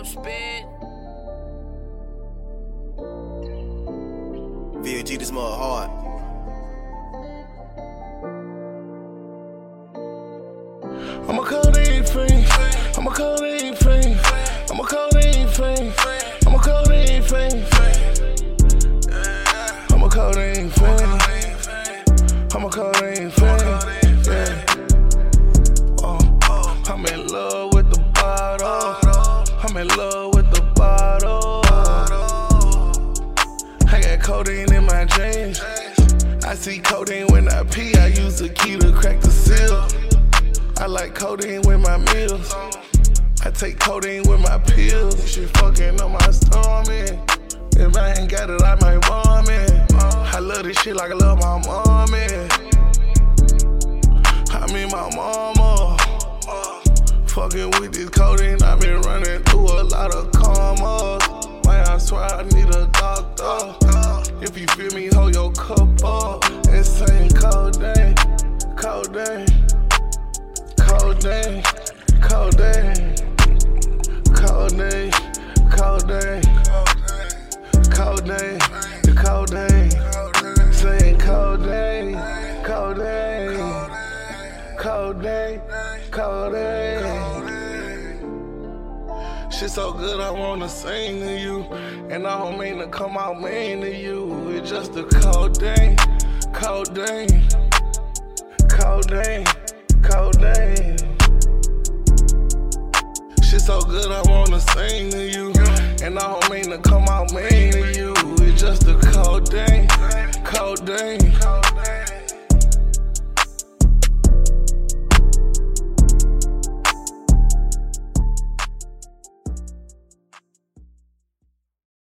spit. VLG, this mother hard. I'm a codeine fiend. I'm a codeine fiend. I'm a codeine fiend. I'm a codeine fiend. I'm a codeine fiend. I'm a codeine fiend. Yeah. I'm in love with the bottle. I'm in love with the bottle. I got codeine in my jeans. I see codeine when I pee. I use the key to crack the seal. I like codeine with my meals. I take codeine with my pills. She fucking on my stomach. If I ain't got it, I might vomit. I love this shit like I love my mommy. I mean my mama. Fucking with this codeine, I been running through a lot of commas. Man, I swear I need a doctor. If you feel me, hold your cup up. Insane codeine, codeine. Codeine, codeine, codeine, codeine, codeine, the codeine, saying codeine, codeine, codeine, codeine. Shit so good I wanna sing to you, and I don't mean to come out mean to you. It's just the codeine, codeine, codeine. Codeine. Shit so good I wanna sing to you, and I don't mean to come out mean to you. It's just the codeine, codeine.